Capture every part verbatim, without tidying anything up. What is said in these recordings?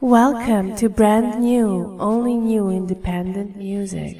Welcome to brand new, only new independent music.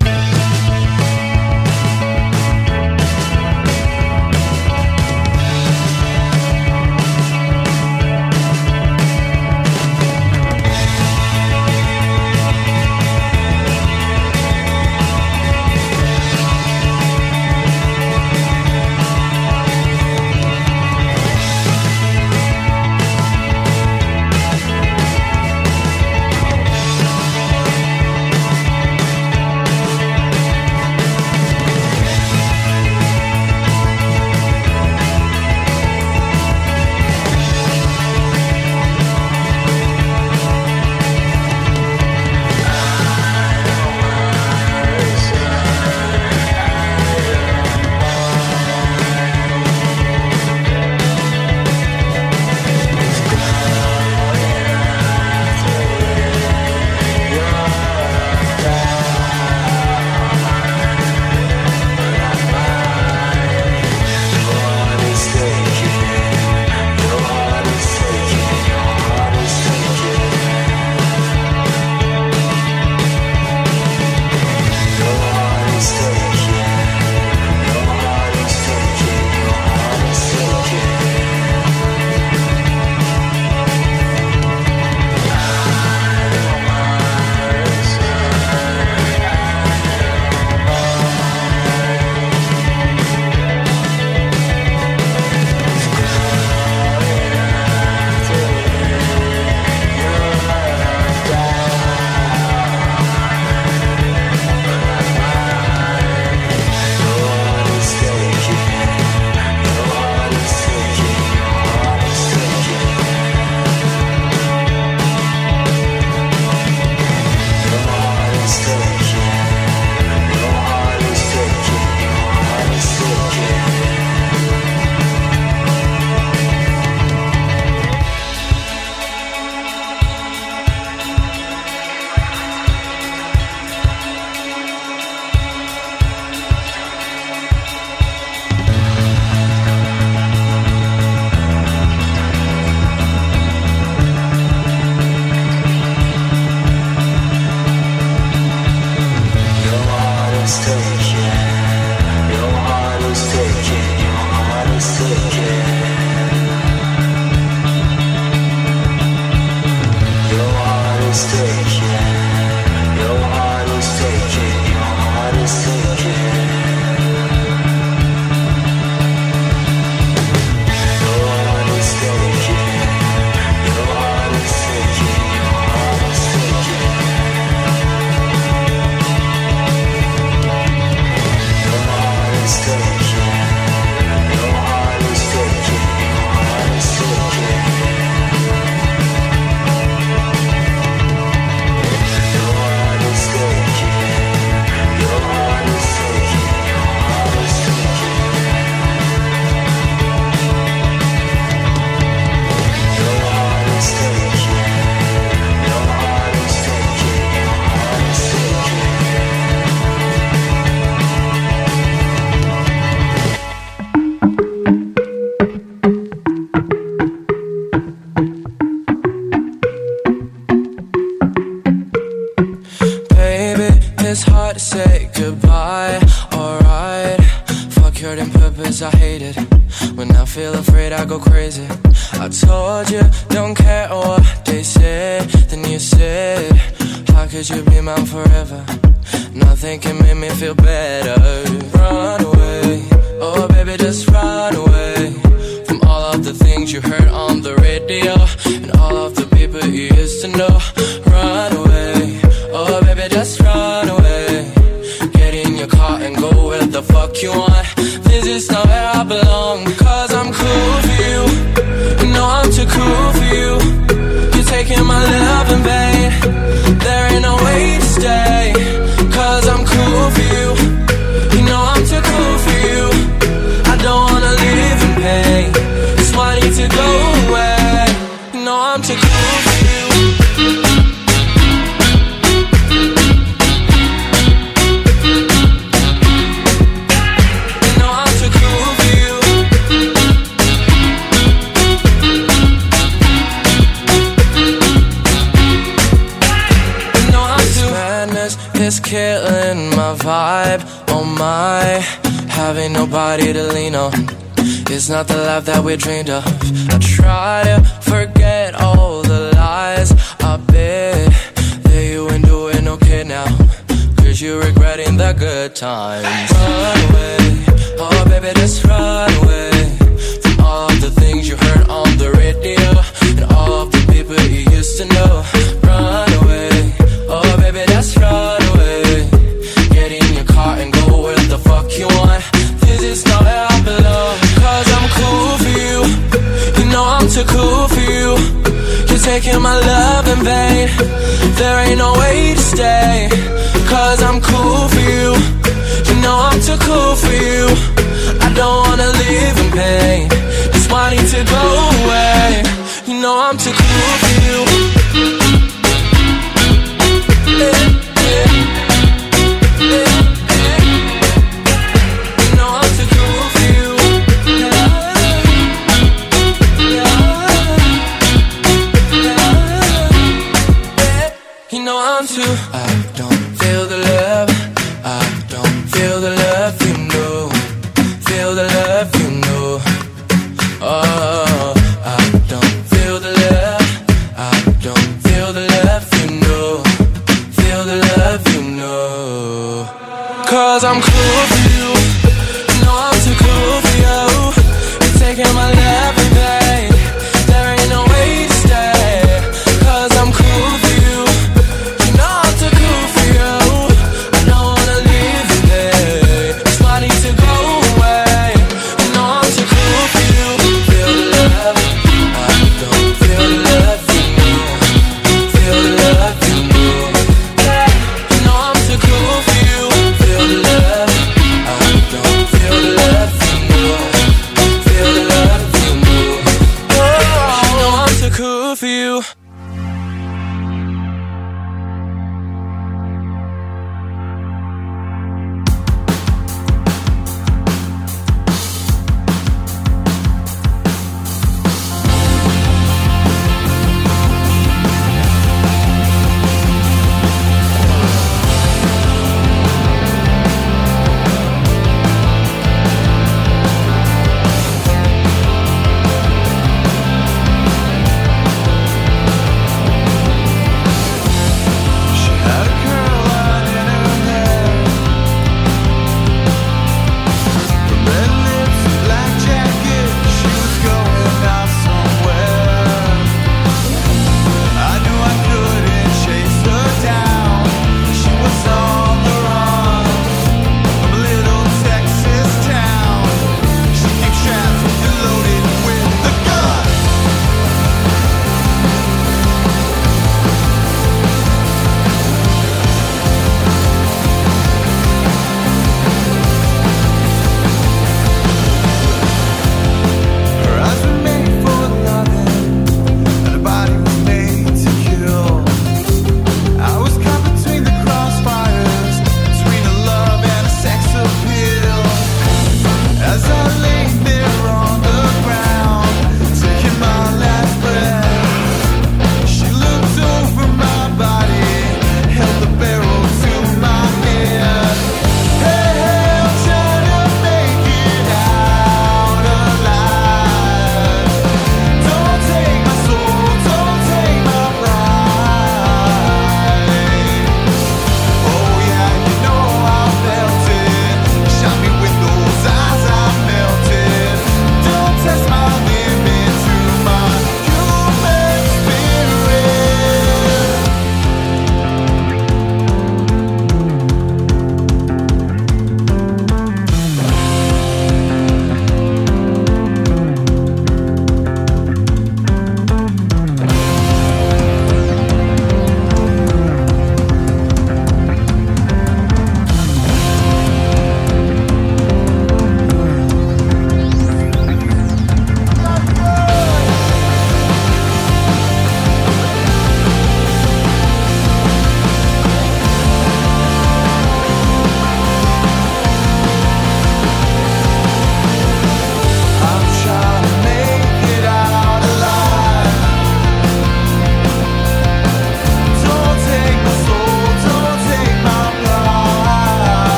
It's hard to say goodbye, alright. Fuck your damn purpose, I hate it. When I feel afraid, I go crazy. I told you, don't care what they say. Then you said, how could you be mine forever? Nothing can make me feel better. Run away, oh baby, just run away from all of the things you heard on the radio and all of the people you used to know. Run away, oh baby, just run away. Get in your car and go where the fuck you want. This is not where I belong. Cause I'm cool for you, you know I'm too cool for you. You're taking my love in vain. There ain't no way to stay. Cause I'm cool for you, you know I'm too cool for you. I don't wanna live in pain. It's why I need to go away. You know I'm too cool for you. is killing my vibe. Oh my, having nobody to lean on. It's not the life that we dreamed of. I try to forget all the lies. I bet that you ain't doing okay now, cause you're regretting the good times. Run away, oh baby, just run away from all the things you heard on the radio and all the people you used to know. Run away, oh baby, just run away. Get in your car and go where the fuck you want. This is not where I belong. Cause I'm cool for you, you know I'm too cool for you. You're taking my love in vain, there ain't no way to stay. Cause I'm cool for you, you know I'm too cool for you. I don't wanna live in pain, just wanting to go away. You know I'm too cool for you. Yeah, yeah, yeah, yeah. You know I'm too cool for you. Yeah, yeah, yeah. You know I'm too. I don't feel the love, I don't feel the love, you know. Feel the love, you know. Oh, I don't feel the love, I don't feel the love, you know. Feel the love, you know. Cause I'm cool for you, you know I'm too cool for you. You're taking my love in vain, there ain't no way to stay. Cause I'm cool for you, you know I'm too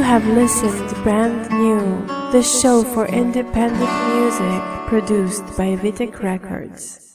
have listened to Brand New, the show for independent music produced by Vitek Records.